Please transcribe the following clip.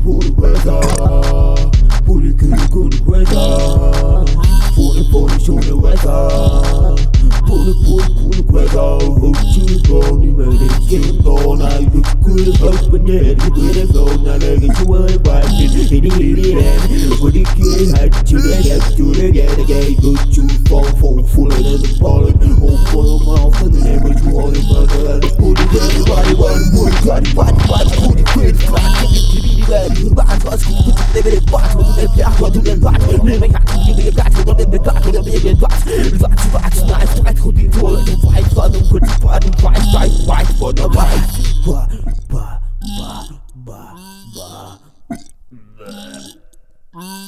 puri questa, puri kuri questa, puri sole questa, puri questa. Hochi boni made game on I could open it with a phone and I get to a button in the end. When you get had to the gate, but you fall full of the pollen. Oh, full of mouth and the name of you all in my head. Put it everybody, one, got it, put it quick, fight for the right.